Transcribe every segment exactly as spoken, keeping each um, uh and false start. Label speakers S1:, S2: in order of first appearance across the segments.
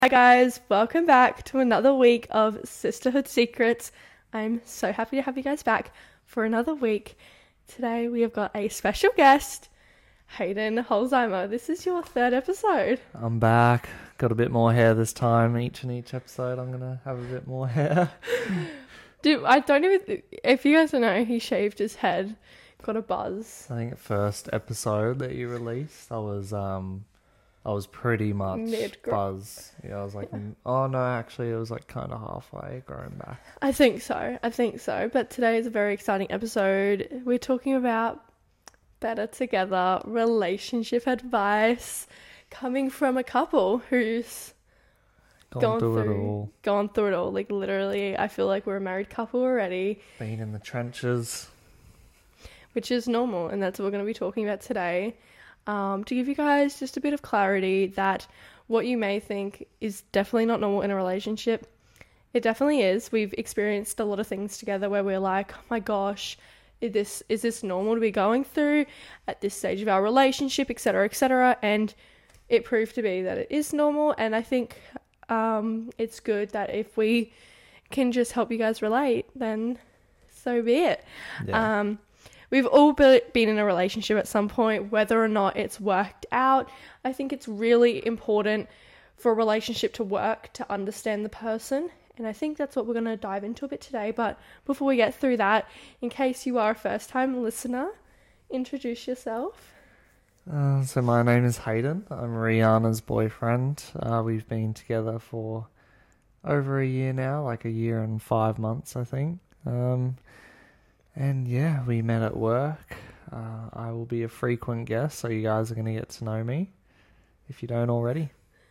S1: Hi guys, welcome back to another week of Sisterhood Secrets. I'm so happy to have you guys back for another week. Today we have got a special guest, Hayden Holzheimer. This is your third episode.
S2: I'm back. Got a bit more hair this time. Each and each episode I'm going to have a bit more hair.
S1: Dude, I don't even... If you guys don't know, he shaved his head. Got a buzz.
S2: I think the first episode that you released, I was... um. I was pretty much
S1: Mid-gr-
S2: buzz. Yeah, I was like, mm, oh no, actually it was like kind of halfway growing back.
S1: I think so. I think so. But today is a very exciting episode. We're talking about better together, relationship advice, coming from a couple who's
S2: Gone,
S1: gone
S2: through,
S1: through
S2: it all.
S1: gone through it all. Like literally, I feel like we're a married couple already,
S2: Been in the trenches.
S1: which is normal, and that's what we're going to be talking about today. Um, to give you guys just a bit of clarity that what you may think is definitely not normal in a relationship, it definitely is. We've experienced a lot of things together where we're like, oh my gosh, is this is this normal to be going through at this stage of our relationship, etc, etc, and it proved to be that it is normal. And I think um, it's good that if we can just help you guys relate, then so be it.
S2: Yeah.
S1: Um, We've all be- been in a relationship at some point, whether or not it's worked out. I think it's really important for a relationship to work, to understand the person. And I think that's what we're going to dive into a bit today. But before we get through that, in case you are a first-time listener, introduce yourself.
S2: Uh, so my name is Hayden. I'm Rihanna's boyfriend. Uh, we've been together for over a year now, like a year and five months, I think. Um... And yeah, we met at work. Uh, I will be a frequent guest, so you guys are going to get to know me, if you don't already.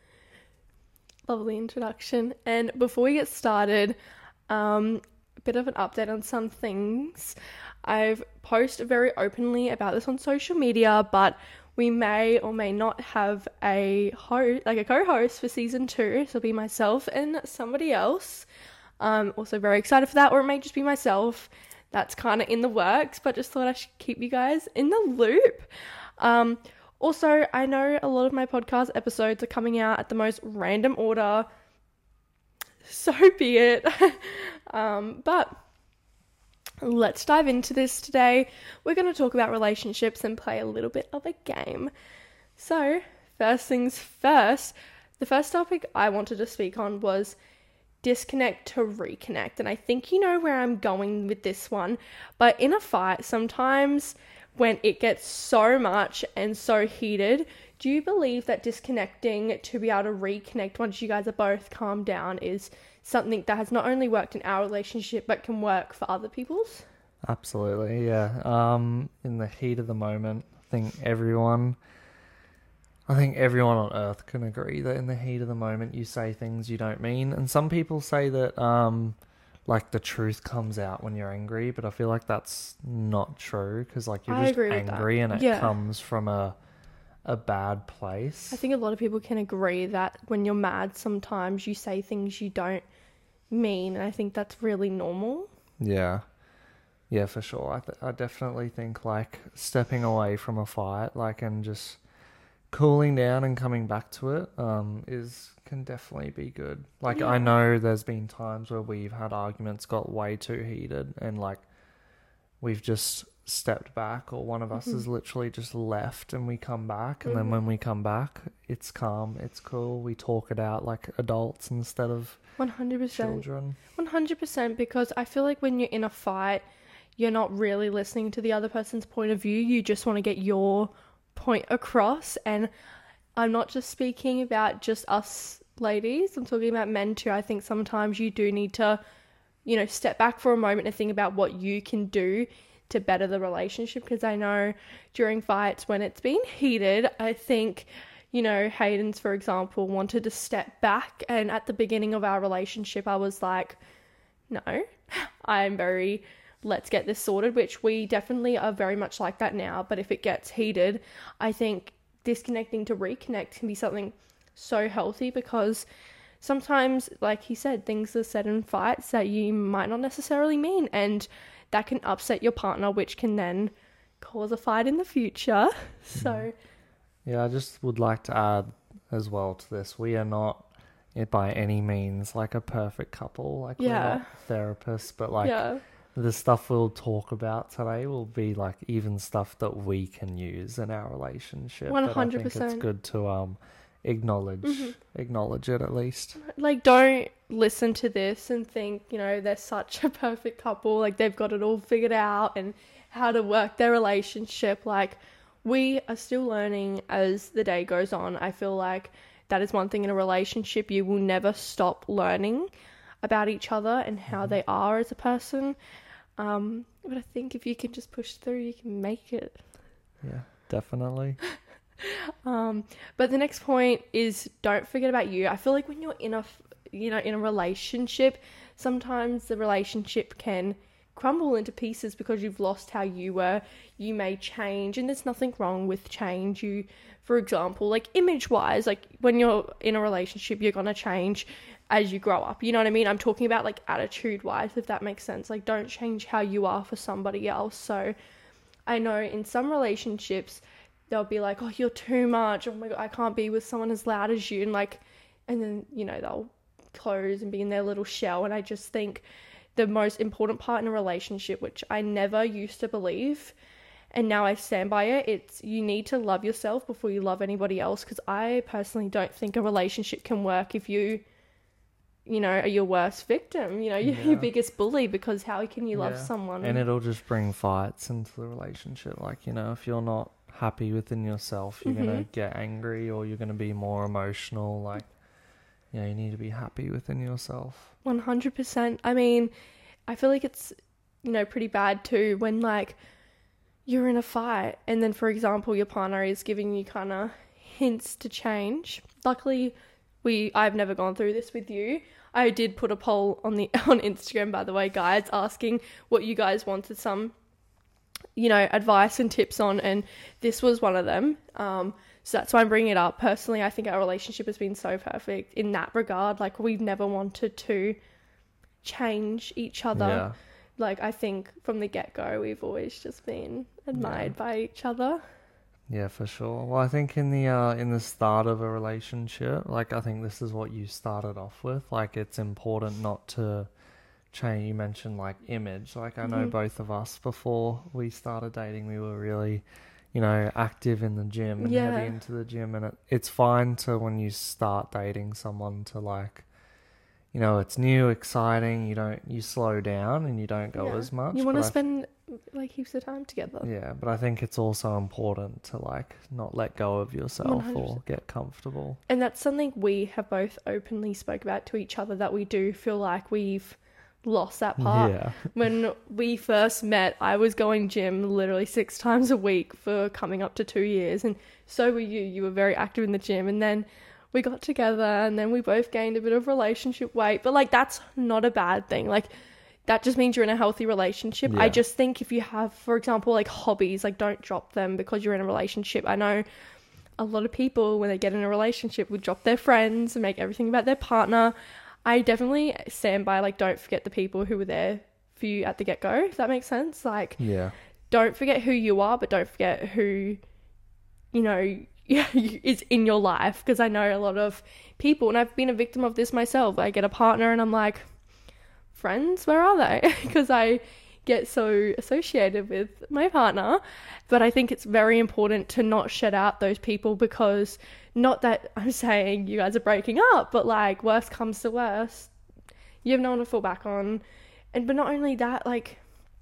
S1: Lovely introduction. And before we get started, um, a bit of an update on some things. I've posted very openly about this on social media, but we may or may not have a host, like a co-host for season two. So it'll be myself and somebody else. I'm also very excited for that, or it may just be myself. That's kind of in the works, but just thought I should keep you guys in the loop. Um, also, I know a lot of my podcast episodes are coming out at the most random order. So be it. um, but let's dive into this today. We're going to talk about relationships and play a little bit of a game. So, first things first, the first topic I wanted to speak on was disconnect to reconnect. And I think you know where I'm going with this one. But in a fight, sometimes when it gets so much and so heated, do you believe that disconnecting to be able to reconnect once you guys are both calmed down is something that has not only worked in our relationship but can work for other people's?
S2: Absolutely, yeah. Um, in the heat of the moment, I think everyone... I think everyone on earth can agree that in the heat of the moment you say things you don't mean. And some people say that um, like the truth comes out when you're angry, but I feel like that's not true because like you're
S1: I
S2: just
S1: agree with
S2: angry
S1: that.
S2: and it
S1: Yeah.
S2: comes from a a bad place.
S1: I think a lot of people can agree that when you're mad, sometimes you say things you don't mean. And I think that's really normal.
S2: Yeah. Yeah, for sure. I, th- I definitely think like stepping away from a fight like and just cooling down and coming back to it um, is can definitely be good. Like,
S1: Yeah.
S2: I know there's been times where we've had arguments got way too heated and, like, we've just stepped back or one of us
S1: Mhm.
S2: has literally just left and we come back. And
S1: Mhm.
S2: then when we come back, it's calm, it's cool. We talk it out like adults instead of
S1: one hundred percent.
S2: children.
S1: one hundred percent, because I feel like when you're in a fight, you're not really listening to the other person's point of view. You just want to get your point across. And I'm not just speaking about just us ladies, I'm talking about men too. I think sometimes you do need to, you know, step back for a moment and think about what you can do to better the relationship. Because I know during fights when it's been heated, I think, you know, Hayden's, for example, wanted to step back, and at the beginning of our relationship I was like, no, I'm very let's get this sorted, which we definitely are very much like that now. But if it gets heated, I think disconnecting to reconnect can be something so healthy, because sometimes, like he said, things are said in fights that you might not necessarily mean, and that can upset your partner, which can then cause a fight in the future. So
S2: Yeah, I just would like to add as well to this, we are not it by any means like a perfect couple. Like,
S1: Yeah.
S2: we're not therapists, but like
S1: yeah.
S2: the stuff we'll talk about today will be like even stuff that we can use in our relationship.
S1: one
S2: But I
S1: hundred
S2: think
S1: percent.
S2: it's good to um acknowledge
S1: Mhm.
S2: acknowledge it at least.
S1: Like, don't listen to this and think, you know, they're such a perfect couple, like they've got it all figured out and how to work their relationship. Like, we are still learning as the day goes on. I feel like that is one thing in a relationship, you will never stop learning about each other and how they are as a person. Um, but I think if you can just push through, you can make it.
S2: Yeah, definitely.
S1: Um, but the next point is, don't forget about you. I feel like when you're in a, you know, in a relationship, sometimes the relationship can crumble into pieces because you've lost how you were. You may change, and there's nothing wrong with change. You, for example, like image-wise, like when you're in a relationship, you're gonna change as you grow up. You know what I mean? I'm talking about like attitude-wise, if that makes sense. Like, don't change how you are for somebody else. So I know in some relationships, they'll be like, oh, you're too much. Oh my God, I can't be with someone as loud as you. And like, and then, you know, they'll close and be in their little shell. And I just think the most important part in a relationship, which I never used to believe, and now I stand by it, it's you need to love yourself before you love anybody else. Because I personally don't think a relationship can work if you, you know, are your worst victim, you know, you're
S2: Yeah.
S1: your biggest bully, because how can you love
S2: Yeah.
S1: someone?
S2: And it'll just bring fights into the relationship. Like, you know, if you're not happy within yourself, you're gonna
S1: Mhm.
S2: get angry, or you're gonna be more emotional. Like, yeah, you need to be happy within yourself.
S1: one hundred percent. I mean, I feel like it's, you know, pretty bad too when like you're in a fight and then, for example, your partner is giving you kind of hints to change. Luckily, we I've never gone through this with you. I did put a poll on the on Instagram, by the way, guys, asking what you guys wanted some, you know, advice and tips on, and this was one of them. Um, so that's why I'm bringing it up. Personally, I think our relationship has been so perfect in that regard. Like, we've never wanted to change each other.
S2: Yeah.
S1: Like, I think from the get-go, we've always just been admired
S2: Yeah.
S1: by each other.
S2: Yeah, for sure. Well, I think in the uh, in the start of a relationship, like, I think this is what you started off with. Like, it's important not to change. You mentioned like image. Like, I know
S1: Mhm.
S2: both of us, before we started dating, we were really, you know, active in the gym and
S1: Yeah.
S2: heavy into the gym. And it, it's fine to, when you start dating someone, to like, you know, it's new, exciting. You don't, you slow down and you don't go
S1: Yeah.
S2: as much.
S1: You want to
S2: but I
S1: spend like heaps of time together.
S2: Yeah, but I think it's also important to like not let go of yourself
S1: one hundred
S2: or
S1: percent.
S2: get comfortable.
S1: And that's something we have both openly spoke about to each other, that we do feel like we've lost that part.
S2: Yeah.
S1: When we first met, I was going gym literally six times a week for coming up to two years. And so were you. You were very active in the gym. And then we got together and then we both gained a bit of relationship weight. But like, that's not a bad thing. Like, that just means you're in a healthy relationship.
S2: Yeah.
S1: I just think if you have, for example, like hobbies, like don't drop them because you're in a relationship. I know a lot of people, when they get in a relationship, would drop their friends and make everything about their partner. I definitely stand by, like, don't forget the people who were there for you at the get-go, if that makes sense. Like,
S2: Yeah.
S1: don't forget who you are, but don't forget who, you know, is in your life. Because I know a lot of people, and I've been a victim of this myself. I get a partner and I'm like, friends, where are they? Because I get so associated with my partner. But I think it's very important to not shut out those people, because not that I'm saying you guys are breaking up, but like, worst comes to worst, you have no one to fall back on. And but not only that, like,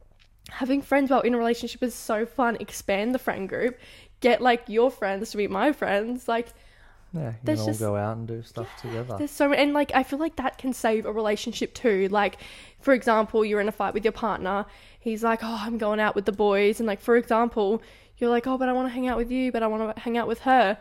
S1: having friends while in a relationship is so fun. Expand the friend group, get like your friends to be my friends. Like,
S2: Yeah, you
S1: There's
S2: can all
S1: just-
S2: go out and do stuff together.
S1: there's so many, and like, I feel like that can save a relationship too. Like, for example, you're in a fight with your partner, he's like, oh, I'm going out with the boys, and like, for example, you're like, oh, but I want to hang out with you, but I want to hang out with her.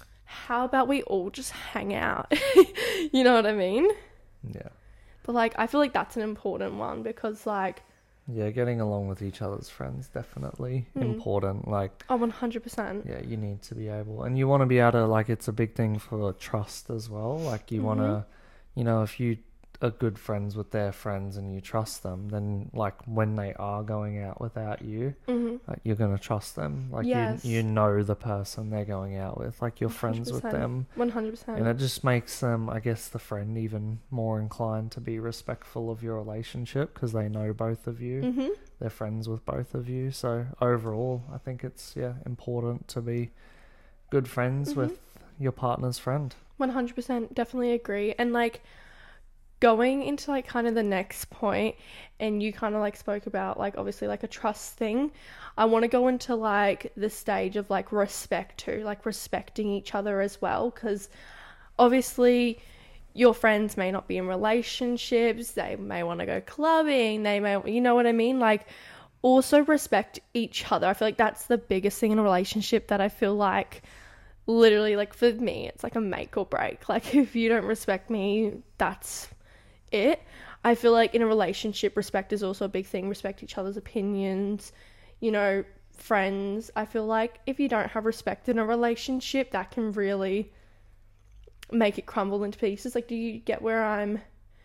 S1: How about we all just hang out? You know what I mean?
S2: Yeah.
S1: But like, I feel like that's an important one, because like,
S2: Yeah, getting along with each other's friends, definitely
S1: Mm.
S2: important. Like,
S1: oh, one hundred percent.
S2: yeah, you need to be able, and you want to be able to, like, it's a big thing for trust as well. Like, you want to,
S1: Mhm.
S2: you know, if you are good friends with their friends and you trust them, then like when they are going out without you,
S1: mm-hmm.
S2: like you're gonna trust them. Like
S1: yes.
S2: you you know the person they're going out with, like you're
S1: one hundred percent.
S2: friends with them.
S1: one hundred percent.
S2: And it just makes them, I guess, the friend even more inclined to be respectful of your relationship because they know both of you.
S1: Mm-hmm.
S2: They're friends with both of you. So overall, I think it's yeah important to be good friends
S1: mm-hmm.
S2: with your partner's friend.
S1: one hundred percent, definitely agree. And like going into like kind of the next point, and you kind of like spoke about like obviously like a trust thing, I want to go into like the stage of like respect too, like respecting each other as well, because obviously your friends may not be in relationships, they may want to go clubbing, they may, you know what I mean, like also respect each other. I feel like that's the biggest thing in a relationship that I feel like literally, like for me, it's like a make or break. Like if you don't respect me, that's it. I feel like in a relationship, respect is also a big thing. Respect each other's opinions, you know, friends. I feel like if you don't have respect in a relationship, that can really make it crumble into pieces. Like, do you get where I'm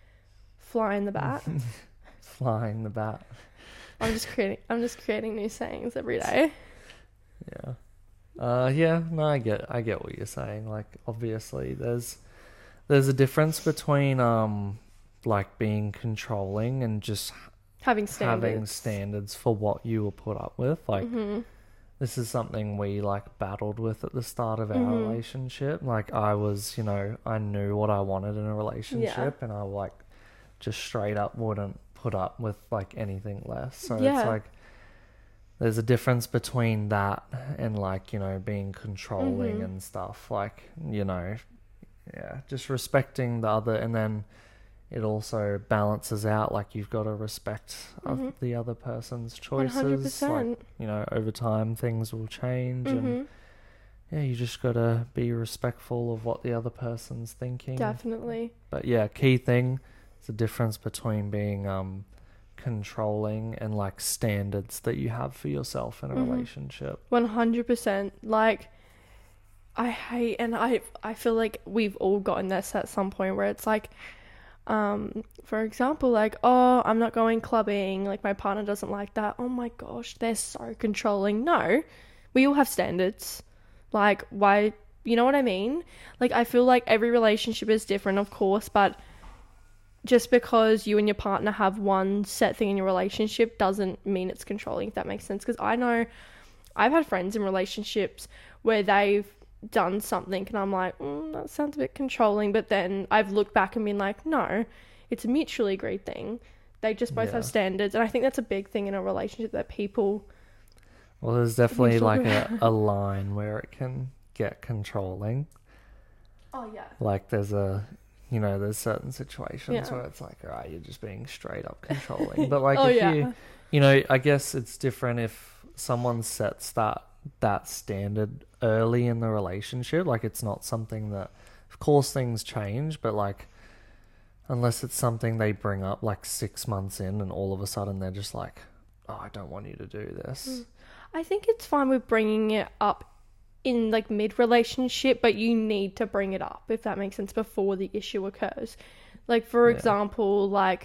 S1: flying the bat?
S2: Flying the bat.
S1: I'm just creating I'm just creating new sayings every day.
S2: Yeah. Uh yeah, no, I get I get what you're saying. Like obviously there's there's a difference between um like being controlling and just
S1: having standards.
S2: having standards for what you will put up with. Like
S1: mm-hmm.
S2: this is something we like battled with at the start of our
S1: mm-hmm.
S2: relationship. Like I was, you know, I knew what I wanted in a relationship
S1: yeah.
S2: and I like just straight up wouldn't put up with like anything less. So
S1: yeah.
S2: it's like there's a difference between that and like, you know, being controlling
S1: mm-hmm.
S2: and stuff. Like, you know, yeah, just respecting the other, and then it also balances out. Like you've got to respect
S1: mm-hmm.
S2: of the other person's choices.
S1: one hundred percent.
S2: Like, you know, over time things will change
S1: mm-hmm.
S2: and yeah, you just got to be respectful of what the other person's thinking.
S1: Definitely.
S2: But yeah, key thing is the difference between being um controlling and like standards that you have for yourself in a
S1: mm-hmm.
S2: relationship.
S1: one hundred percent. Like I hate, and I I feel like we've all gotten this at some point where it's like um for example, like, oh, I'm not going clubbing, like my partner doesn't like that. Oh my gosh, they're so controlling. No, we all have standards. Like, why, you know what I mean? Like, I feel like every relationship is different, of course, but just because you and your partner have one set thing in your relationship doesn't mean it's controlling, if that makes sense. Because I know I've had friends in relationships where they've done something and I'm like, mm, that sounds a bit controlling, but then I've looked back and been like, no, it's a mutually agreed thing. They just both
S2: Yeah.
S1: have standards, and I think that's a big thing in a relationship, that people...
S2: Well, there's definitely
S1: Mutual
S2: like
S1: agree-
S2: a, a line where it can get controlling.
S1: Oh, yeah.
S2: Like there's a, you know, there's certain situations
S1: Yeah.
S2: where it's like, all right, you're just being straight up controlling. But like
S1: Oh,
S2: if
S1: yeah.
S2: you, you know, I guess it's different if someone sets that that standard early in the relationship. Like it's not something that, of course things change, but like unless it's something they bring up like six months in and all of a sudden they're just like, oh, I don't want you to do this.
S1: Mm. I think it's fine with bringing it up in like mid relationship, but you need to bring it up, if that makes sense, before the issue occurs. Like for
S2: Yeah.
S1: example, like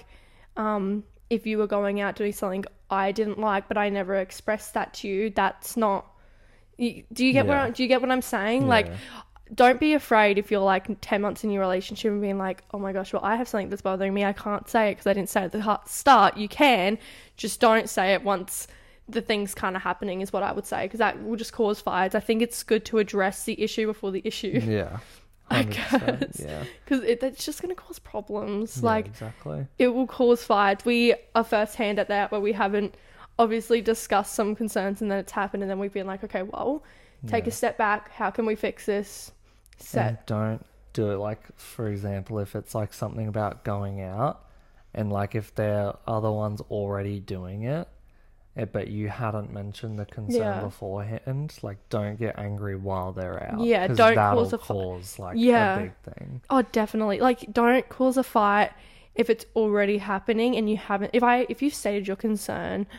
S1: um if you were going out doing something I didn't like but I never expressed that to you, that's not, you, do you get
S2: Yeah.
S1: what do you get what I'm saying? Like,
S2: Yeah.
S1: don't be afraid if you're like ten months in your relationship and being like, oh my gosh, well, I have something that's bothering me, I can't say it because I didn't say it at the ha- start. You can, just don't say it once the thing's kind of happening, is what I would say, because that will just cause fights. I think it's good to address the issue before the issue.
S2: Yeah.
S1: I
S2: one hundred percent,
S1: guess.
S2: Yeah.
S1: Because it, it's just going to cause problems.
S2: Yeah,
S1: Like,
S2: exactly.
S1: it will cause fights. We are first hand at that, but we haven't obviously discussed some concerns, and then it's happened, and then we've been like, okay, well, take
S2: Yeah.
S1: a step back. How can we fix this? Set.
S2: And don't do it, like, for example, if it's like something about going out and like if there are other ones already doing it, eh, but you hadn't mentioned the concern
S1: Yeah.
S2: beforehand, like don't get angry while they're out.
S1: Yeah,
S2: 'cause
S1: don't
S2: that'll
S1: cause a fi-
S2: cause like
S1: Yeah.
S2: a big thing.
S1: Oh, definitely. Like, don't cause a fight if it's already happening and you haven't. If I, if you've stated your concern,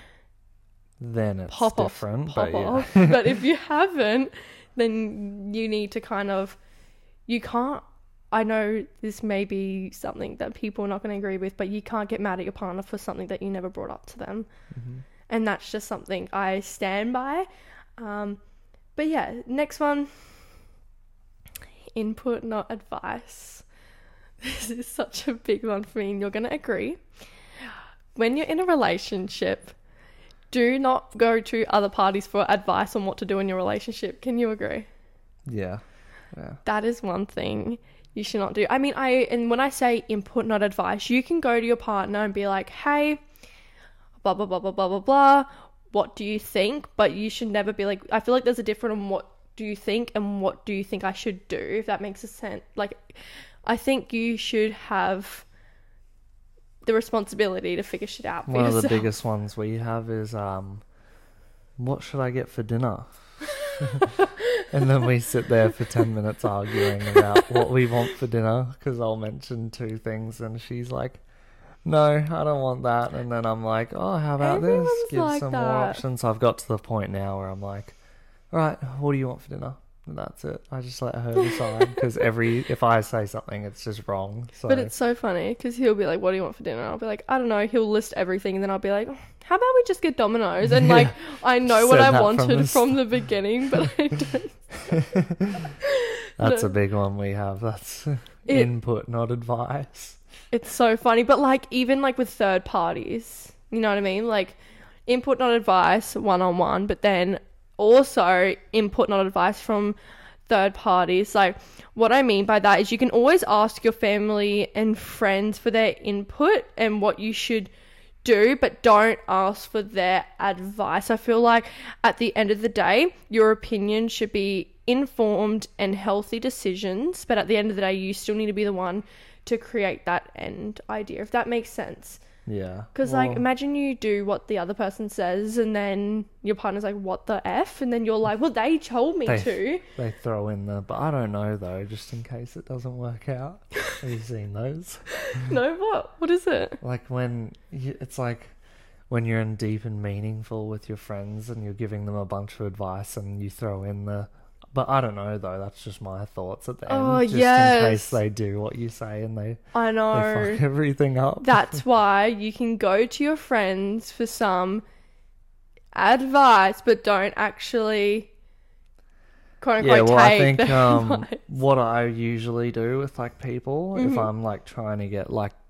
S2: Then it's
S1: pop off,
S2: different.
S1: pop
S2: but yeah.
S1: off. But if you haven't, then you need to kind of, you can't I know this may be something that people are not going to agree with, but you can't get mad at your partner for something that you never brought up to them.
S2: Mm-hmm.
S1: And that's just something I stand by. Um, but yeah, next one, input, not advice. This is such a big one for me, and you're going to agree. When you're in a relationship, do not go to other parties for advice on what to do in your relationship. Can you agree?
S2: Yeah. Yeah.
S1: That is one thing you should not do. I mean, I and when I say input, not advice, you can go to your partner and be like, hey, blah, blah, blah, blah, blah, blah, blah. What do you think? But you should never be like, I feel like there's a difference on what do you think and what do you think I should do, if that makes a sense. Like, I think you should have the responsibility to figure shit out for
S2: One
S1: yourself.
S2: of the biggest ones we have is, um, what should I get for dinner? And then we sit there for ten minutes arguing about what we want for dinner, because I'll mention two things and she's like, no, I don't want that. And then I'm like, oh, how about
S1: Everyone's
S2: this? Give
S1: like
S2: some
S1: that.
S2: more options. So I've got to the point now where I'm like, all right, what do you want for dinner? And that's it. I just let her decide, because every if I say something, it's just wrong. So.
S1: But it's so funny because he'll be like, what do you want for dinner? I'll be like, I don't know. He'll list everything, and then I'll be like, oh, how about we just get Domino's? And like, I know what
S2: Said
S1: I
S2: that
S1: wanted
S2: from
S1: from
S2: the
S1: the beginning, but I don't.
S2: That's
S1: No.
S2: a big one we have. That's
S1: It-
S2: input, not advice.
S1: It's so funny. But like, even like with third parties, you know what I mean? Like, input, not advice, one on one, but then also input, not advice from third parties. Like, what I mean by that is you can always ask your family and friends for their input and what you should do, but don't ask for their advice. I feel like at the end of the day, your opinion should be informed and healthy decisions, but at the end of the day, you still need to be the one to create that end idea, if that makes sense.
S2: Yeah.
S1: Because,
S2: Well,
S1: like, imagine you do what the other person says, and then your partner's like, what the F? And then you're like, well, they told me
S2: They-
S1: to.
S2: they throw in the, but I don't know though, just in case it doesn't work out. Have you seen those?
S1: No, what? What is it?
S2: Like when you, it's like when you're in deep and meaningful with your friends and you're giving them a bunch of advice and you throw in the, but I don't know though, that's just my thoughts at the end.
S1: Oh,
S2: just
S1: yes.
S2: in case they do what you say and they,
S1: I
S2: they
S1: know.
S2: fuck everything up.
S1: That's why you can go to your friends for some advice, but don't actually, quote
S2: Yeah,
S1: unquote,
S2: well, I
S1: take
S2: think
S1: their
S2: um,
S1: advice.
S2: what I usually do with like people, if
S1: Mhm.
S2: I'm like trying to get like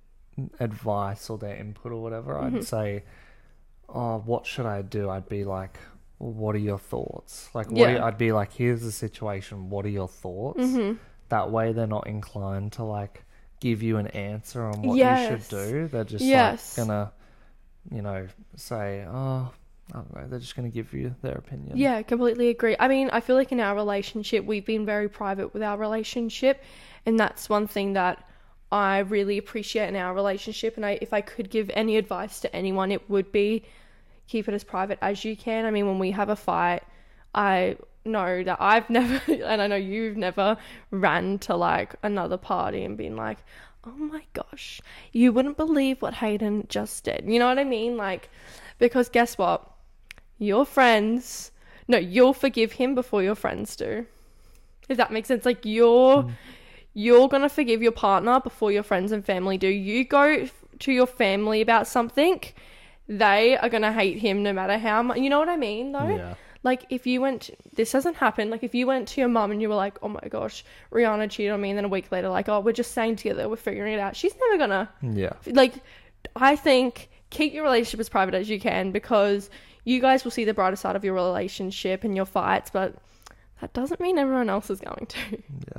S2: advice or their input or whatever,
S1: Mhm.
S2: I'd say, "Oh, what should I do?" I'd be like, well, "What are your thoughts?" Like, what
S1: Yeah.
S2: are you, I'd be like, "Here's the situation. What are your thoughts?"
S1: Mhm.
S2: That way, they're not inclined to like give you an answer on what
S1: Yes.
S2: you should do. They're just
S1: Yes.
S2: like gonna, you know, say, "Oh, I don't know." They're just gonna give you their opinion.
S1: Yeah, completely agree. I mean, I feel like in our relationship, we've been very private with our relationship, and that's one thing that I really appreciate in our relationship. And I, if I could give any advice to anyone, it would be keep it as private as you can. I mean, when we have a fight, I know that I've never, and I know you've never ran to like another party and been like, oh my gosh, you wouldn't believe what Hayden just did. You know what I mean? Like, because guess what? Your friends, no, you'll forgive him before your friends do. If that makes sense. Like, you're,
S2: Mm.
S1: you're going to forgive your partner before your friends and family do. You go f- to your family about something, they are going to hate him no matter how much. You know what I mean, though?
S2: Yeah.
S1: Like, if you went, this hasn't happened, like, if you went to your mum and you were like, oh my gosh, Rihanna cheated on me, and then a week later, like, oh, we're just staying together, we're figuring it out. She's never gonna,
S2: Yeah.
S1: like, I think keep your relationship as private as you can, because you guys will see the brighter side of your relationship and your fights, but that doesn't mean everyone else is going to.
S2: Yeah.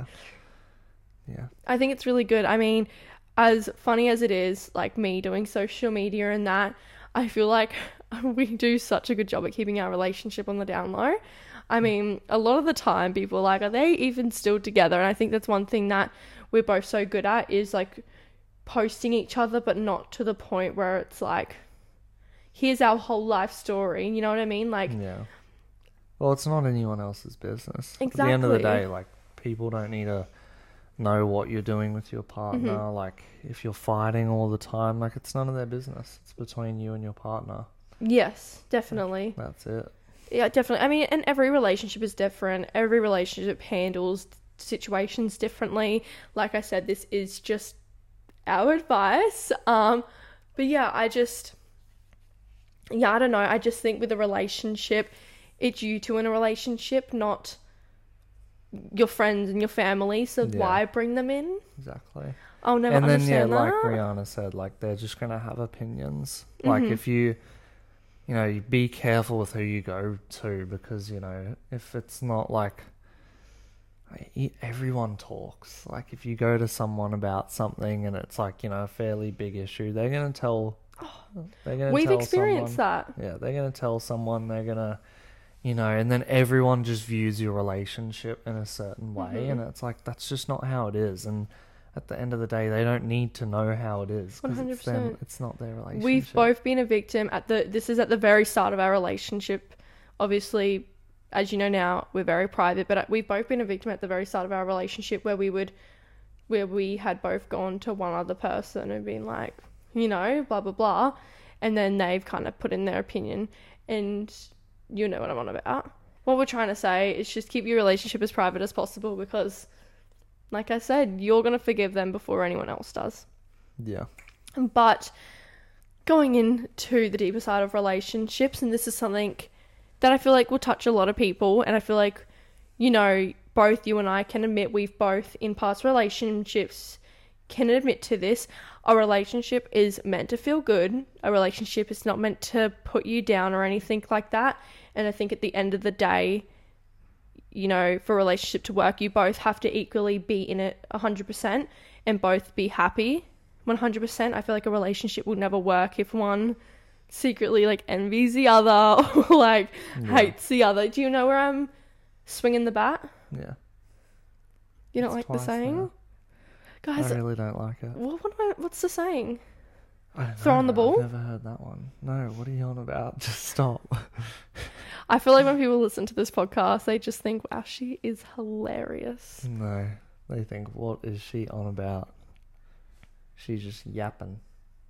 S2: Yeah.
S1: I think it's really good. I mean, as funny as it is, like me doing social media and that, I feel like we do such a good job at keeping our relationship on the down low. I mean, a lot of the time people are like, are they even still together? And I think that's one thing that we're both so good at is like posting each other, but not to the point where it's like, here's our whole life story. You know what I mean? Like,
S2: Yeah. Well, it's not anyone else's business. At the end of the
S1: Exactly.
S2: day, like, people don't need to know what you're doing with your partner.
S1: Mhm.
S2: Like, if you're fighting all the time, like, it's none of their business. It's between you and your partner.
S1: yes, definitely.
S2: That's it.
S1: Yeah, definitely. I mean, and every relationship is different. Every relationship handles situations differently. Like I said, this is just our advice. Um, but yeah, I just, yeah, I don't know. I just think with a relationship, it's you two in a relationship, not your friends and your family. So
S2: Yeah.
S1: why bring them in?
S2: Exactly.
S1: I'll never
S2: And then, yeah,
S1: understand
S2: like
S1: that.
S2: Rihanna said, like, they're just going to have opinions. Like,
S1: Mhm.
S2: if you, you know, you be careful with who you go to, because, you know, if it's not like, I- everyone talks. Like, if you go to someone about something and it's like, you know, a fairly big issue, they're going to tell, they're going to
S1: We've
S2: tell
S1: experienced
S2: someone.
S1: that.
S2: Yeah, they're going to tell someone, they're going to, you know, and then everyone just views your relationship in a certain way.
S1: Mhm.
S2: And it's like, that's just not how it is. And at the end of the day, they don't need to know how it is, because it's them,
S1: one hundred percent.
S2: it's not their relationship.
S1: We've both been a victim at the, this is at the very start of our relationship. Obviously, as you know now, we're very private, but we've both been a victim at the very start of our relationship where we would, where we had both gone to one other person and been like, you know, blah, blah, blah. And then they've kind of put in their opinion, and you know what I'm on about. What we're trying to say is just keep your relationship as private as possible, because, like I said, you're going to forgive them before anyone else does.
S2: Yeah.
S1: But going into the deeper side of relationships, and this is something that I feel like will touch a lot of people, and I feel like, you know, both you and I can admit we've both in past relationships can admit to this. A relationship is meant to feel good. A relationship is not meant to put you down or anything like that. And I think at the end of the day, you know, for a relationship to work, you both have to equally be in it one hundred percent and both be happy one hundred percent. I feel like a relationship will never work if one secretly like envies the other or like
S2: Yeah.
S1: hates the other. Do you know where I'm swinging the bat?
S2: Yeah.
S1: You don't
S2: It's
S1: like the
S2: twice
S1: saying?
S2: now.
S1: Guys,
S2: I really don't like it.
S1: what, what am I, what's the saying?
S2: I don't
S1: Throw
S2: know,
S1: on the ball?
S2: I've never heard that one. No, what are you on about? Just stop.
S1: I feel like when people listen to this podcast, they just think, wow, she is hilarious.
S2: No, they think, what is she on about? She's just yapping.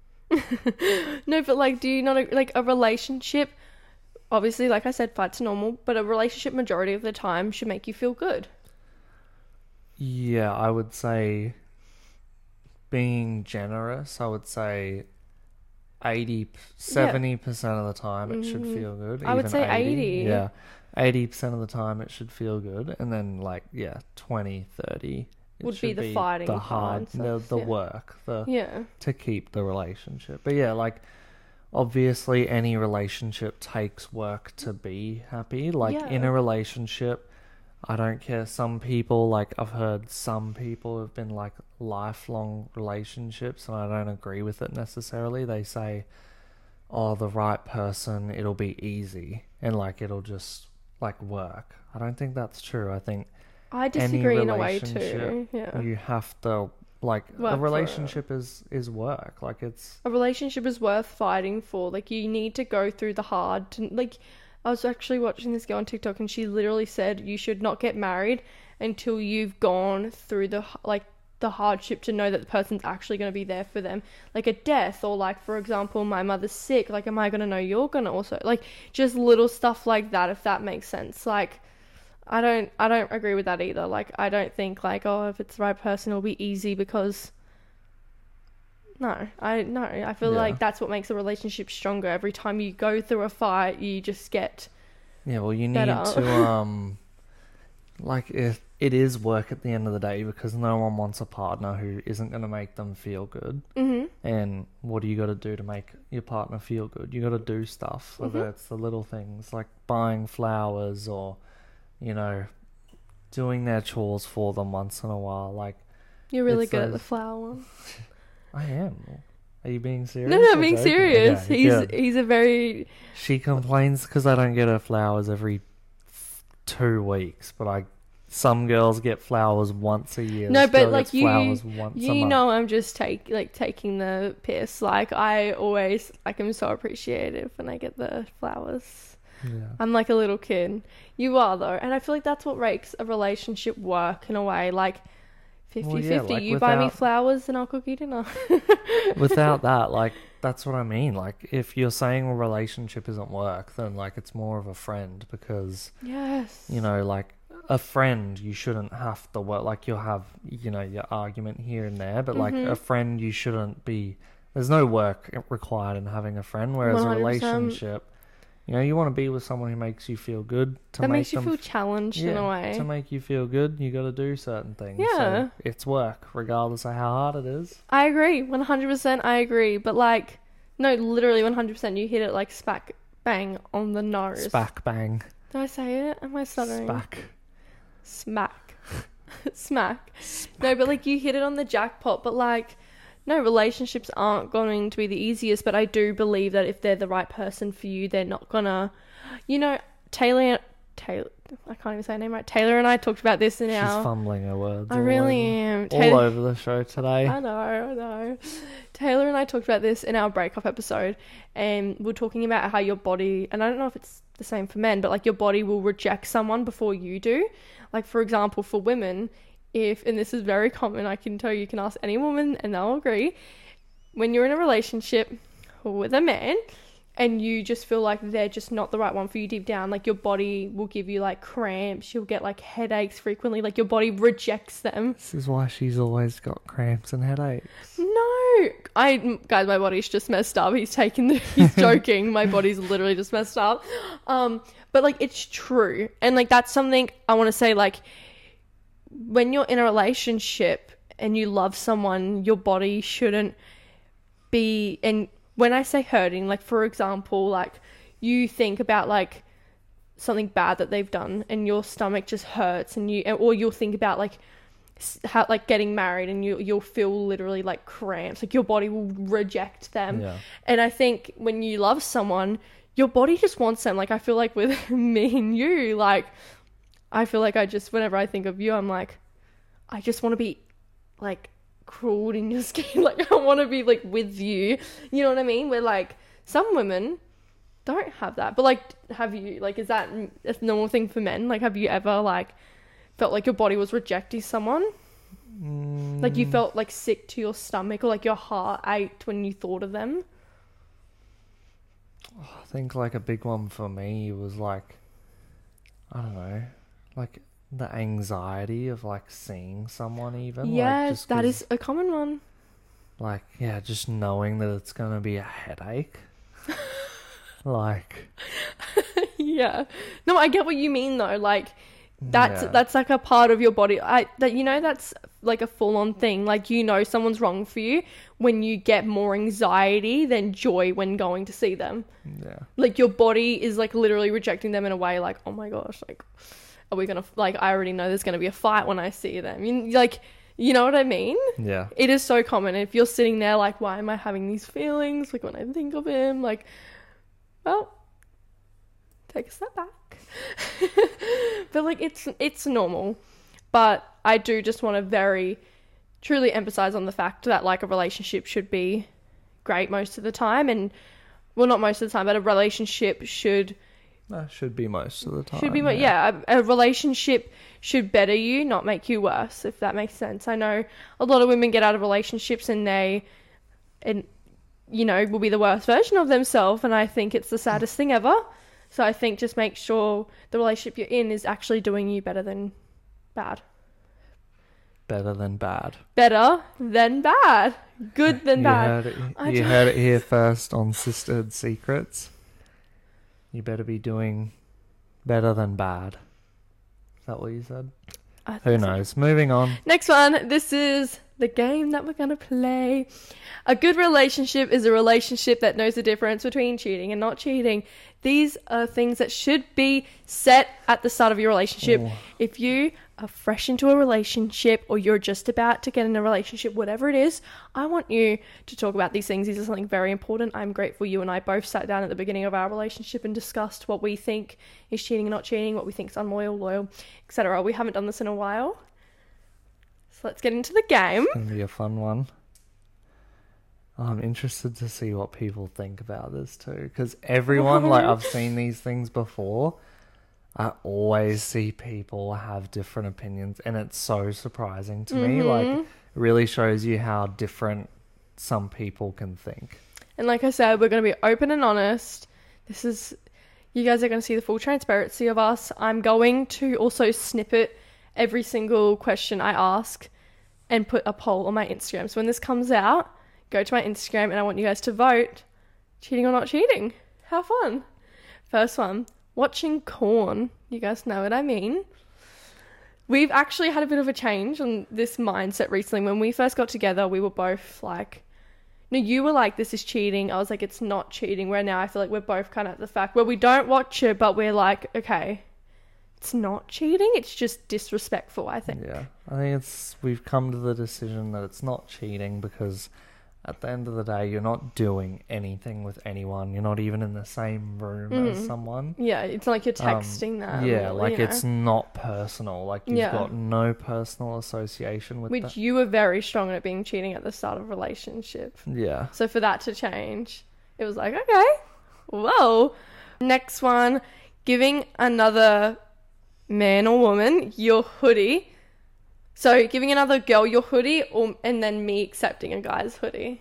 S1: No, but like, do you not, like, a relationship, obviously, like I said, fights are normal, but a relationship majority of the time should make you feel good.
S2: Yeah, I would say, being generous, I would say eighty, seventy percent of the time it should
S1: Mhm.
S2: feel good.
S1: I would
S2: even
S1: say eighty.
S2: Yeah, eighty percent of the time it should feel good. And then, like, yeah, twenty, thirty it
S1: Would be
S2: should
S1: the fighting
S2: the
S1: part
S2: hard,
S1: and
S2: the,
S1: stuff,
S2: the
S1: yeah.
S2: work, the
S1: Yeah.
S2: to keep the relationship. But yeah, like, obviously any relationship takes work to be happy. Like, in
S1: Yeah.
S2: a relationship, I don't care. Some people, like, I've heard some people have been like lifelong relationships, and I don't agree with it necessarily. They say, oh, the right person, it'll be easy and like it'll just like work. I don't think that's true. I think
S1: I disagree in a way
S2: relationship,
S1: too. Yeah.
S2: you have to, like,
S1: Work
S2: a
S1: for
S2: relationship is is work. Like, it's
S1: A relationship is worth fighting for. Like, you need to go through the hard to, like, I was actually watching this girl on TikTok and she literally said you should not get married until you've gone through the, like, the hardship to know that the person's actually going to be there for them. Like a death, or like, for example, my mother's sick. Like, am I going to know you're going to also, like, just little stuff like that, if that makes sense. Like, I don't, I don't agree with that either. Like, I don't think like, oh, if it's the right person, it'll be easy, because no, I, no, I feel
S2: Yeah.
S1: like that's what makes a relationship stronger. Every time you go through a fight, you just get,
S2: yeah. Well, you need
S1: better.
S2: to um, like, if it is work at the end of the day, because no one wants a partner who isn't going to make them feel good.
S1: mm-hmm.
S2: And what do you got to do to make your partner feel good? You got to do stuff, whether
S1: Mhm.
S2: it's the little things like buying flowers, or, you know, doing their chores for them once in a while. Like,
S1: You're really
S2: It's
S1: good at
S2: those-
S1: the flower one.
S2: I am. Are you being serious?
S1: No, no,
S2: or
S1: I'm being
S2: joking?
S1: serious.
S2: Okay,
S1: he's
S2: good.
S1: he's a very,
S2: She complains because I don't get her flowers every two weeks, but I. Some girls get flowers once a year.
S1: No,
S2: This
S1: but,
S2: girl
S1: like,
S2: gets
S1: you-
S2: flowers once a
S1: you
S2: month.
S1: know, I'm just take like taking the piss. Like, I always, like, I'm so appreciative when I get the flowers.
S2: Yeah.
S1: I'm like a little kid. You are though, and I feel like that's what makes a relationship work in a way. Like, fifty-fifty.
S2: Well, yeah, like,
S1: You buy me
S2: without-
S1: flowers and I'll cook you dinner.
S2: Without that, like, that's what I mean. Like, if you're saying a relationship isn't work, then, like, it's more of a friend, because,
S1: Yes.
S2: you know, like, a friend, you shouldn't have to work. Like, you'll have, you know, your argument here and there, but like
S1: Mhm.
S2: a friend, you shouldn't be. There's no work required in having a friend. Whereas
S1: one
S2: a
S1: hundred percent.
S2: relationship, you know, you want to be with someone who makes you feel good. To
S1: That
S2: make
S1: makes you
S2: them
S1: feel challenged in a way.
S2: To make you feel good, you got to do certain things.
S1: Yeah.
S2: So it's work, regardless of how hard it is.
S1: I agree. one hundred percent I agree. But like, no, literally one hundred percent you hit it like smack bang on the nose.
S2: Spack bang.
S1: Did I say it? Am I stuttering?
S2: Spack.
S1: Smack. Smack. No, but like you hit it on the jackpot. But like, no, relationships aren't going to be the easiest. But I do believe that if they're the right person for you, they're not gonna, you know, Taylor, Taylor, I can't even say her name right. Taylor and I talked about this in
S2: She's
S1: our.
S2: fumbling her words.
S1: I
S2: all
S1: really
S2: over,
S1: am.
S2: all
S1: Taylor,
S2: over the show today.
S1: I know, I know. Taylor and I talked about this in our breakup episode, and we're talking about how your body, and I don't know if it's the same for men, but like your body will reject someone before you do. Like, for example, for women, if, and this is very common, I can tell you, you can ask any woman and they'll agree, when you're in a relationship with a man and you just feel like they're just not the right one for you deep down, like your body will give you like cramps, you'll get like headaches frequently, like your body rejects them.
S2: This is why she's always got cramps and headaches.
S1: No, I guys, my body's just messed up. He's taking the, he's joking. My body's literally just messed up. Um, but like it's true, and like that's something I want to say. Like when you're in a relationship and you love someone, your body shouldn't be. And when I say hurting, like for example, like you think about like something bad that they've done, and your stomach just hurts, and you, or you'll think about like. How, like getting married, and you you'll feel literally like cramps, like your body will reject them.
S2: Yeah.
S1: And I think when you love someone, your body just wants them. Like I feel like with me and you, like I feel like I just, whenever I think of you, I'm like, I just want to be like crawled in your skin. Like I want to be like with you, you know what I mean? Where like some women don't have that, but like have you, like is that a normal thing for men? Like have you ever like felt like your body was rejecting someone?
S2: Mm.
S1: Like you felt like sick to your stomach, or like your heart ached when you thought of them?
S2: I think like a big one for me was like, I don't know, like the anxiety of like seeing someone even.
S1: Yes,
S2: like, just
S1: that
S2: 'cause,
S1: is a common one.
S2: like, yeah, just knowing that it's going to be a headache. Like,
S1: Yeah. No, I get what you mean though. Like that's
S2: yeah.
S1: that's like a part of your body. I that you know that's like a full on thing. Like you know someone's wrong for you when you get more anxiety than joy when going to see them.
S2: Yeah.
S1: Like your body is like literally rejecting them in a way like, oh my gosh, like are we gonna, like I already know there's gonna be a fight when I see them. You, like you know what I mean?
S2: Yeah.
S1: It is so common. If you're sitting there like, why am I having these feelings? Like when I think of him, like, well, take a step back. But like it's it's normal. But I do just want to very truly emphasize on the fact that like a relationship should be great most of the time, and well, not most of the time, but a relationship should
S2: That should be most of the time.
S1: should be mo- yeah, a, a relationship should better you, not make you worse, if that makes sense. I know a lot of women get out of relationships and they and you know will be the worst version of themselves, and I think it's the saddest thing ever. So I think just make sure the relationship you're in is actually doing you better than bad.
S2: Better than bad.
S1: Better than bad. Good than
S2: you
S1: bad.
S2: Heard it,
S1: I
S2: you
S1: don't-
S2: heard it here first on Sisterhood Secrets. You better be doing better than bad. Is that what you said?
S1: I
S2: Who
S1: think so.
S2: knows? Moving on.
S1: Next one. This is the game that we're going to play. A good relationship is a relationship that knows the difference between cheating and not cheating. These are things that should be set at the start of your relationship.
S2: Oh.
S1: If you are fresh into a relationship, or you're just about to get in a relationship, whatever it is, I want you to talk about these things. These are something very important. I'm grateful you and I both sat down at the beginning of our relationship and discussed what we think is cheating and not cheating, what we think is unloyal, loyal, et cetera. We haven't done this in a while. So let's get into the game.
S2: It's going to be a fun one. I'm interested to see what people think about this too. Because everyone, like, I've seen these things before. I always see people have different opinions. And it's so surprising to me.
S1: Mm-hmm.
S2: Like, it really shows you how different some people can think.
S1: And like I said, we're going to be open and honest. This is, you guys are going to see the full transparency of us. I'm going to also snippet every single question I ask and put a poll on my Instagram. So when this comes out, go to my Instagram and I want you guys to vote. Cheating or not cheating? How fun. First one, watching corn. You guys know what I mean. We've actually had a bit of a change on this mindset recently. When we first got together, we were both like, no, you were like, this is cheating. I was like, it's not cheating. Where now I feel like we're both kind of at the fact where we don't watch it, but we're like, okay, it's not cheating. It's just disrespectful, I think.
S2: Yeah. I think it's, we've come to the decision that it's not cheating because at the end of the day, you're not doing anything with anyone. You're not even in the same room mm. as someone.
S1: Yeah, it's not like you're texting
S2: um,
S1: them.
S2: Yeah,
S1: or,
S2: like
S1: you know.
S2: it's not personal. Like you've
S1: yeah.
S2: got no personal association with
S1: Which
S2: that.
S1: you were very strong at being cheating at the start of a relationship.
S2: Yeah.
S1: So for that to change, it was like, okay, whoa. Next one, giving another man or woman your hoodie. So giving another girl your hoodie or and then me accepting a guy's hoodie.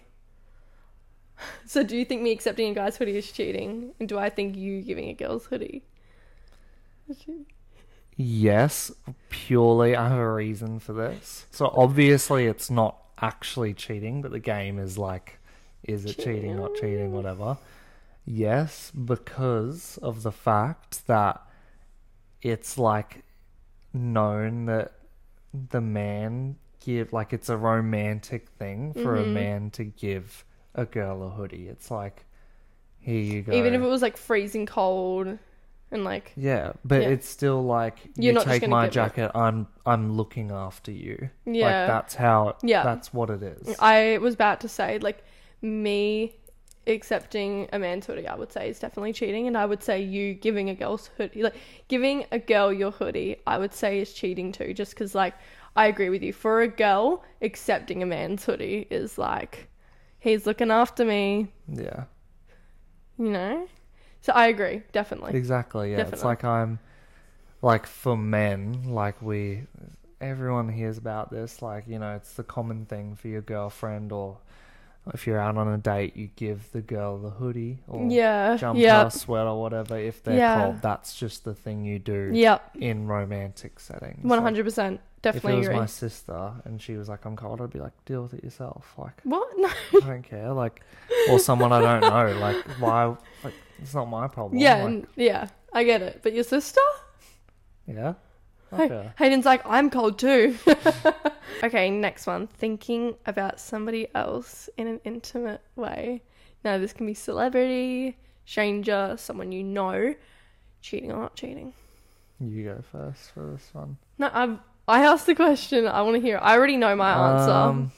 S1: So do you think me accepting a guy's hoodie is cheating? And do I think you giving a girl's hoodie is cheating?
S2: Yes, purely I have a reason for this. So obviously it's not actually cheating, but the game is like, is it cheating, cheating not cheating, whatever. Yes, because of the fact that it's like known that the man give, like it's a romantic thing for mm-hmm. a man to give a girl a hoodie. It's like, here you go.
S1: Even if it was like freezing cold and like,
S2: yeah, but yeah. it's still like,
S1: You're
S2: you
S1: not
S2: take my jacket,
S1: it.
S2: I'm I'm looking after you.
S1: Yeah,
S2: like that's how.
S1: Yeah,
S2: that's what it is.
S1: I was about to say like me accepting a man's hoodie, I would say is definitely cheating, and I would say you giving a girl's hoodie, like giving a girl your hoodie, I would say is cheating too. Just because like I agree with you. For a girl, accepting a man's hoodie is like, he's looking after me.
S2: Yeah.
S1: You know? So I agree, definitely.
S2: Exactly, yeah.
S1: Definitely.
S2: It's like I'm, like for men, like we, everyone hears about this, like, you know, it's the common thing for your girlfriend, or if you're out on a date, you give the girl the hoodie or
S1: yeah.
S2: jumper,
S1: yep.
S2: sweater, whatever. If they're
S1: yeah.
S2: cold, that's just the thing you do
S1: yep.
S2: in romantic settings.
S1: one hundred percent. Definitely
S2: agree. If it was
S1: agree.
S2: my sister and she was like, I'm cold, I'd be like, deal with it yourself. Like,
S1: what? No.
S2: I don't care. Like, or someone I don't know. Like, why? Like, it's not my problem.
S1: Yeah,
S2: like,
S1: n- yeah, I get it. But your sister?
S2: Yeah.
S1: Hey,
S2: Okay.
S1: Hayden's like, I'm cold too. Okay, next one. Thinking about somebody else in an intimate way. Now, this can be celebrity, stranger, someone you know. Cheating or not cheating?
S2: You go first for this one.
S1: No, I I asked the question. I want to hear it. I already know my answer.
S2: Um,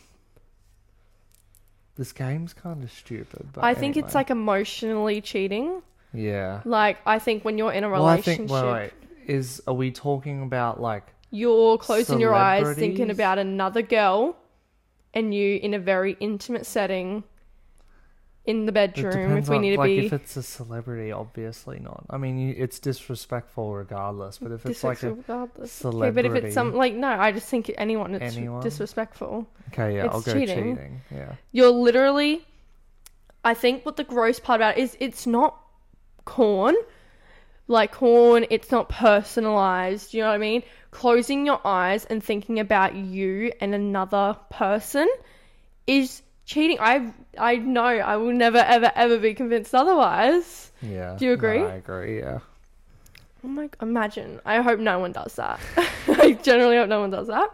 S2: this game's kind of stupid. But
S1: I think
S2: anyway.
S1: it's like emotionally cheating.
S2: Yeah.
S1: Like, I think when you're in a
S2: Well, I
S1: relationship,
S2: think, wait, wait. Is, are we talking about like
S1: you're closing your eyes,
S2: celebrities?
S1: thinking about another girl, and you in a very intimate setting in the
S2: It
S1: bedroom,
S2: depends
S1: if we
S2: on,
S1: need to
S2: like,
S1: be...
S2: if it's a celebrity, obviously not. I mean, you, it's disrespectful regardless, but if it's like a
S1: regardless.
S2: celebrity...
S1: Okay, but if it's some... Like, no, I just think anyone, it's
S2: Anyone?
S1: disrespectful.
S2: Okay, yeah,
S1: It's
S2: I'll go
S1: cheating.
S2: cheating. Yeah.
S1: You're literally... I think what the gross part about it is it's not corn. Like, corn, it's not personalized. You know what I mean? Closing your eyes and thinking about you and another person is cheating. I I know I will never, ever, ever be convinced otherwise.
S2: Yeah.
S1: Do you agree?
S2: No, I agree, yeah.
S1: Oh my... Imagine. I hope no one does that. I generally hope no one does that.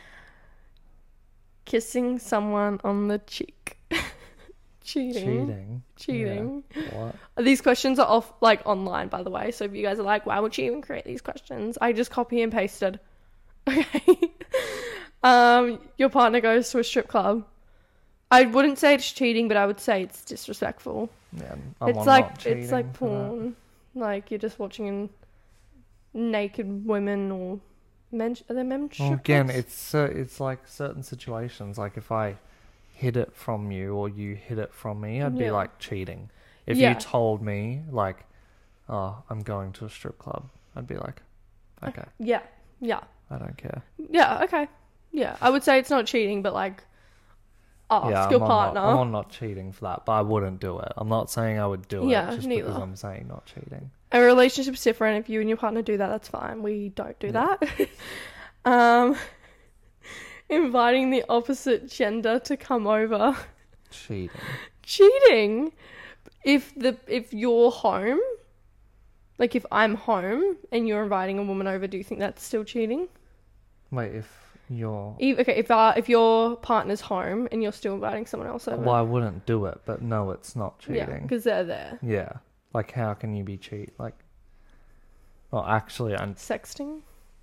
S1: Kissing someone on the cheek. Cheating.
S2: Cheating.
S1: Cheating.
S2: Yeah. What?
S1: These questions are off, like, online, by the way. So if you guys are like, why would you even create these questions? I just copy and pasted. Okay. um, your partner goes to a strip club. I wouldn't say it's cheating, but I would say it's disrespectful.
S2: Yeah, I'm
S1: it's
S2: not
S1: like
S2: cheating
S1: it's like
S2: for that.
S1: porn. Like, you're just watching naked women or men. Are there men?
S2: Well,
S1: strip
S2: again,
S1: clubs?
S2: it's uh, it's like certain situations. Like if I hid it from you or you hid it from me, I'd
S1: Yeah.
S2: be like cheating. If
S1: Yeah.
S2: you told me like, oh, I'm going to a strip club, I'd be like, okay,
S1: yeah, yeah,
S2: I don't care.
S1: yeah. Okay, yeah. I would say it's not cheating, but like, ask
S2: yeah,
S1: your
S2: I'm
S1: partner.
S2: On not, I'm on not cheating for that, but I wouldn't do it. I'm not saying I would do
S1: Yeah,
S2: it just
S1: neither.
S2: because I'm saying not cheating.
S1: A relationship's different. If you and your partner do that, that's fine. We don't do
S2: Yeah.
S1: that. um, inviting the opposite gender to come over.
S2: Cheating.
S1: Cheating. If the if you're home, like if I'm home and you're inviting a woman over, do you think that's still cheating?
S2: Wait, if you're...
S1: If, okay, if uh, if your partner's home and you're still inviting someone else over.
S2: Well, I wouldn't do it, but no, it's not
S1: Yeah,
S2: cheating.
S1: because they're there.
S2: Yeah. Like, how can you be cheat? Like, well, actually, I'm...
S1: Sexting?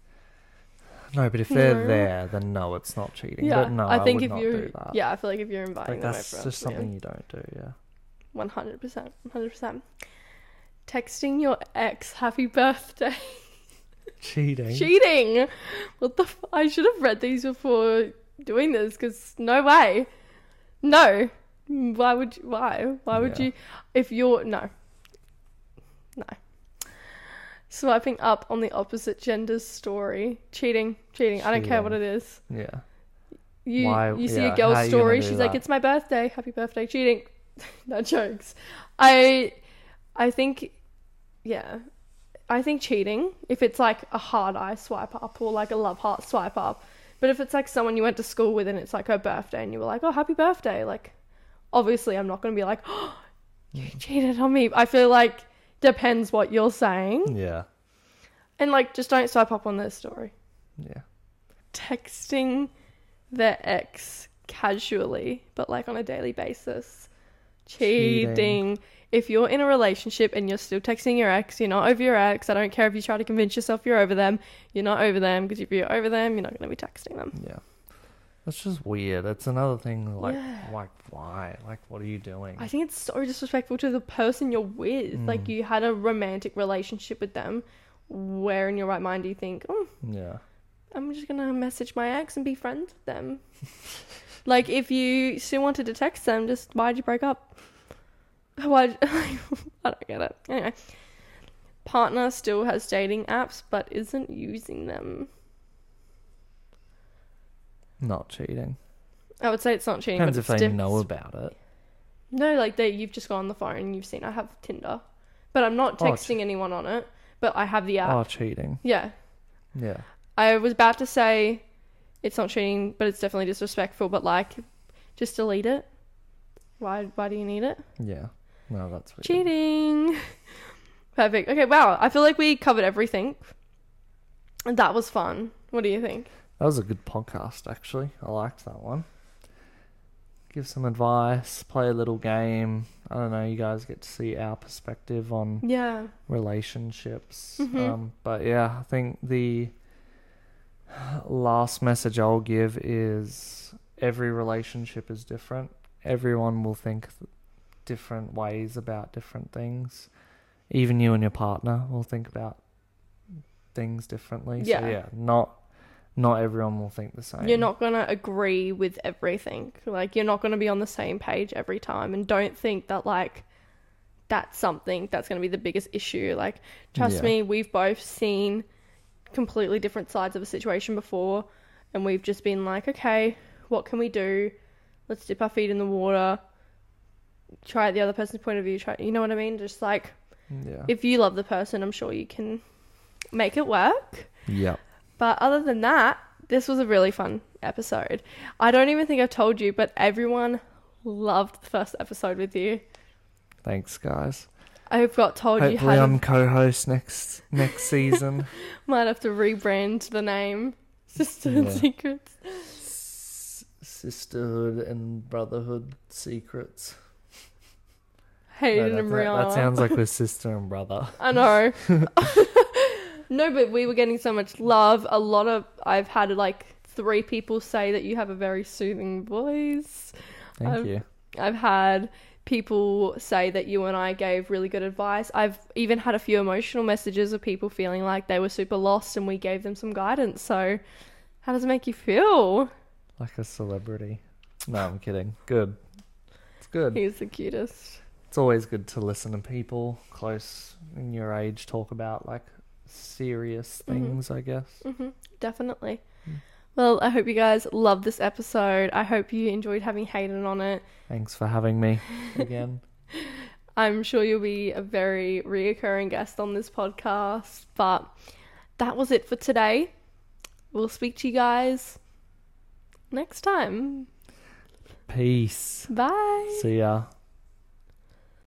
S2: No, but if they're
S1: No.
S2: there, then no, it's not cheating.
S1: Yeah,
S2: But no,
S1: I think
S2: would
S1: if
S2: not
S1: you,
S2: do that.
S1: yeah, I feel like if you're inviting
S2: Like,
S1: them
S2: that's
S1: over,
S2: just something
S1: yeah.
S2: you don't do, yeah.
S1: One hundred percent, one hundred percent. Texting your ex happy birthday.
S2: Cheating?
S1: Cheating. What the? F- I should have read these before doing this, because no way. No. Why would you? Why? Why would
S2: Yeah.
S1: you? If you're no. No. Swiping up on the opposite gender's story. Cheating. Cheating. I don't care what it
S2: Cheating.
S1: is.
S2: Yeah.
S1: You
S2: Why-
S1: you see
S2: yeah,
S1: a girl's
S2: how are you
S1: story,
S2: gonna do
S1: she's like,
S2: that?
S1: "It's my birthday, happy birthday." Cheating. No jokes. I I think yeah. I think cheating, if it's like a hard eye swipe up or like a love heart swipe up. But if it's like someone you went to school with and it's like her birthday and you were like, "Oh, happy birthday." Like, obviously I'm not going to be like, "Oh, you cheated on me." I feel like depends what you're saying.
S2: Yeah.
S1: And like, just don't swipe up on their story.
S2: Yeah.
S1: Texting their ex casually, but like on a daily basis. Cheating.
S2: Cheating.
S1: If you're in a relationship and you're still texting your ex, you're not over your ex. I don't care if you try to convince yourself you're over them. You're not over them, because if you're over them, you're not going to be texting them.
S2: Yeah. That's just weird. It's another thing, like,
S1: Yeah.
S2: like why? Like, what are you doing?
S1: I think it's so disrespectful to the person you're with.
S2: Mm.
S1: Like, you had a romantic relationship with them. Where in your right mind do you think, "Oh,
S2: Yeah.
S1: I'm just going to message my ex and be friends with them"? Like, if you still wanted to text them, just why'd you break up? Why? I don't get it. Anyway, partner still has dating apps but isn't using them.
S2: Not cheating.
S1: I would say it's not cheating.
S2: Depends
S1: but
S2: if
S1: it's
S2: they
S1: diff-
S2: know about it.
S1: No, like they, you've just gone on the phone and you've seen I have Tinder, but I'm not
S2: Oh,
S1: texting anyone on it. But I have the app.
S2: Oh, cheating.
S1: Yeah,
S2: Yeah.
S1: I was about to say it's not cheating, but it's definitely disrespectful. But like, just delete it. Why? Why do you need it?
S2: Yeah. No, that's weird.
S1: Cheating. Perfect. Okay, wow. I feel like we covered everything. And that was fun. What do you think?
S2: That was a good podcast, actually. I liked that one. Give some advice, play a little game. I don't know, you guys get to see our perspective on
S1: Yeah.
S2: relationships.
S1: Mhm.
S2: Um, but yeah, I think the last message I'll give is every relationship is different. Everyone will think th- different ways about different things. Even you and your partner will think about things differently.
S1: Yeah.
S2: So yeah, not not everyone will think the same.
S1: You're not going to agree with everything. Like, you're not going to be on the same page every time. And don't think that, like, that's something that's going to be the biggest issue. Like, trust
S2: Yeah.
S1: me, we've both seen completely different sides of a situation before. And we've just been like, okay, what can we do? Let's dip our feet in the water. Try the other person's point of view. Try, you know what I mean? Just like,
S2: Yeah.
S1: if you love the person, I'm sure you can make it work.
S2: Yep.
S1: But other than that, this was a really fun episode. I don't even think I've told you, but everyone loved the first episode with you.
S2: Thanks, guys.
S1: I've got told you
S2: Hopefully
S1: how
S2: I'm
S1: to,
S2: co-host next next season.
S1: might have to rebrand the name. Sisterhood
S2: Yeah.
S1: Secrets.
S2: S- sisterhood and brotherhood secrets.
S1: Hayden
S2: No,
S1: and
S2: that, that,
S1: Rihanna.
S2: that sounds like we're sister and brother.
S1: I know. No, but we were getting so much love. A lot of, I've had like three people say that you have a very soothing voice.
S2: Thank
S1: I've-
S2: you.
S1: I've had people say that you and I gave really good advice. I've even had a few emotional messages of people feeling like they were super lost and we gave them some guidance. So how does it make you feel?
S2: Like a celebrity. No, I'm kidding. Good. It's good.
S1: He's the cutest.
S2: It's always good to listen to people close in your age talk about like serious things, I guess.
S1: hmm Definitely.
S2: Mm.
S1: Well, I hope you guys love this episode. I hope you enjoyed having Hayden on it.
S2: Thanks for having me again.
S1: I'm sure you'll be a very reoccurring guest on this podcast. But that was it for today. We'll speak to you guys next time.
S2: Peace.
S1: Bye.
S2: See ya.